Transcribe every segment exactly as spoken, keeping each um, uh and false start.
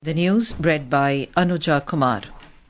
The news read by Anuja Kumar.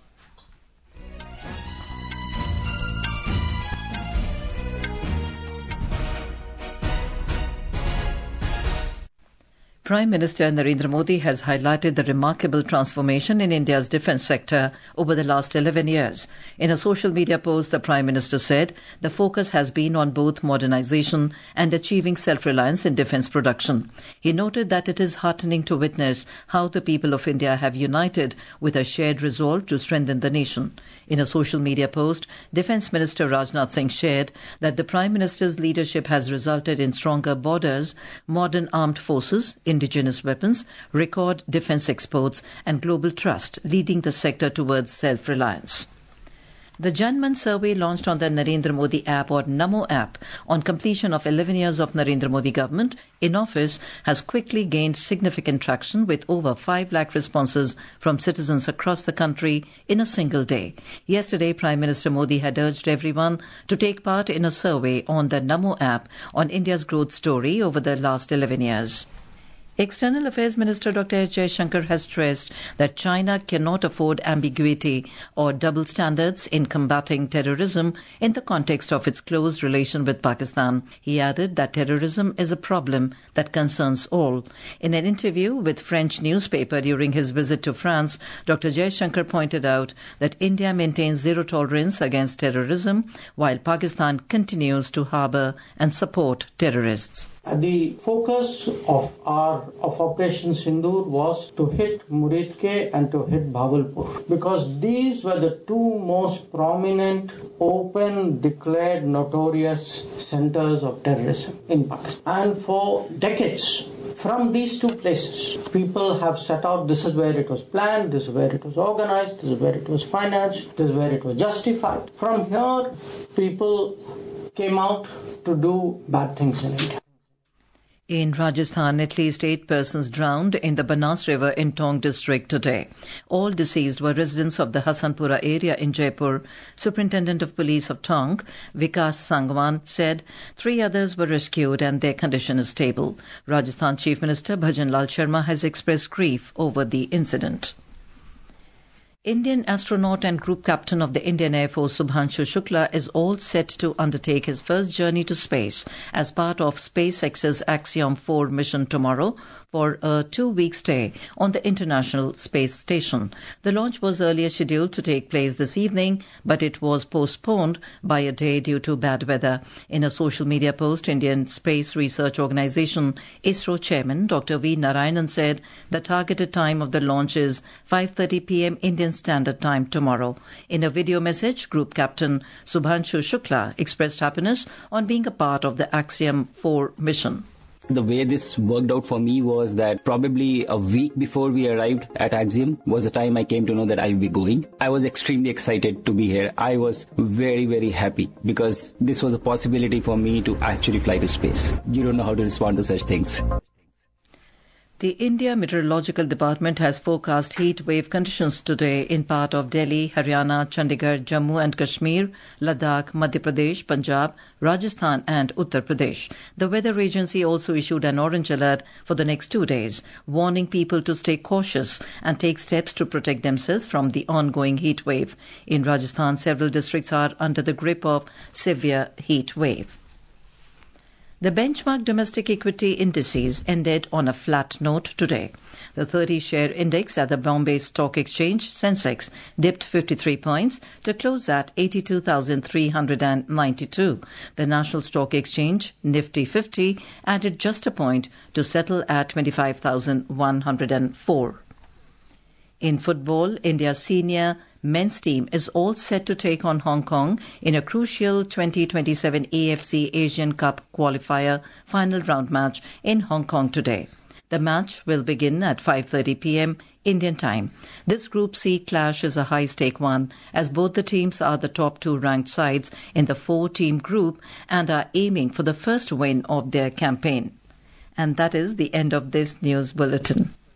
Prime Minister Narendra Modi has highlighted the remarkable transformation in India's defence sector over the last eleven years. In a social media post, the Prime Minister said the focus has been on both modernisation and achieving self-reliance in defence production. He noted that it is heartening to witness how the people of India have united with a shared resolve to strengthen the nation. In a social media post, Defence Minister Rajnath Singh shared that the Prime Minister's leadership has resulted in stronger borders, modern armed forces, indigenous weapons, record defence exports and global trust, leading the sector towards self-reliance. The Janman survey launched on the Narendra Modi app or Namo app on completion of eleven years of Narendra Modi government in office has quickly gained significant traction with over five lakh responses from citizens across the country in a single day. Yesterday, Prime Minister Modi had urged everyone to take part in a survey on the Namo app on India's growth story over the last eleven years. External Affairs Minister Doctor S. Jaishankar has stressed that China cannot afford ambiguity or double standards in combating terrorism in the context of its close relation with Pakistan. He added that terrorism is a problem that concerns all. In an interview with French newspaper during his visit to France, Doctor Jaishankar pointed out that India maintains zero tolerance against terrorism while Pakistan continues to harbour and support terrorists. The focus of our of Operation Sindoor was to hit Muridke and to hit Bhavalpur because these were the two most prominent, open, declared, notorious centers of terrorism in Pakistan. And for decades, from these two places, people have set out, this is where it was planned, this is where it was organized, this is where it was financed, this is where it was justified. From here, people came out to do bad things in India. In Rajasthan, at least eight persons drowned in the Banas River in Tong district today. All deceased were residents of the Hasanpura area in Jaipur. Superintendent of Police of Tong, Vikas Sangwan, said three others were rescued and their condition is stable. Rajasthan Chief Minister Bhajan Lal Sharma has expressed grief over the incident. Indian astronaut and group captain of the Indian Air Force Subhanshu Shukla is all set to undertake his first journey to space as part of SpaceX's Axiom four mission tomorrow for a two-week stay on the International Space Station. The launch was earlier scheduled to take place this evening, but it was postponed by a day due to bad weather. In a social media post, Indian Space Research Organisation ISRO chairman Doctor V. Narayanan said the targeted time of the launch is five thirty p.m. Indian Standard Time tomorrow. In a video message, Group Captain Subhanshu Shukla expressed happiness on being a part of the Axiom four mission. The way this worked out for me was that probably a week before we arrived at Axiom was the time I came to know that I would be going. I was extremely excited to be here. I was very, very happy because this was a possibility for me to actually fly to space. You don't know how to respond to such things. The India Meteorological Department has forecast heat wave conditions today in part of Delhi, Haryana, Chandigarh, Jammu and Kashmir, Ladakh, Madhya Pradesh, Punjab, Rajasthan and Uttar Pradesh. The weather agency also issued an orange alert for the next two days, warning people to stay cautious and take steps to protect themselves from the ongoing heat wave. In Rajasthan, several districts are under the grip of severe heat wave. The benchmark domestic equity indices ended on a flat note today. The thirty-share index at the Bombay Stock Exchange, Sensex, dipped fifty-three points to close at eighty-two thousand three hundred ninety-two. The National Stock Exchange, Nifty fifty, added just a point to settle at twenty-five thousand one hundred four. In football, India's senior men's team is all set to take on Hong Kong in a crucial twenty twenty-seven A F C Asian Cup qualifier final round match in Hong Kong today. The match will begin at five thirty p.m. Indian time. This Group C clash is a high-stake one as both the teams are the top two ranked sides in the four-team group and are aiming for the first win of their campaign. And that is the end of this news bulletin.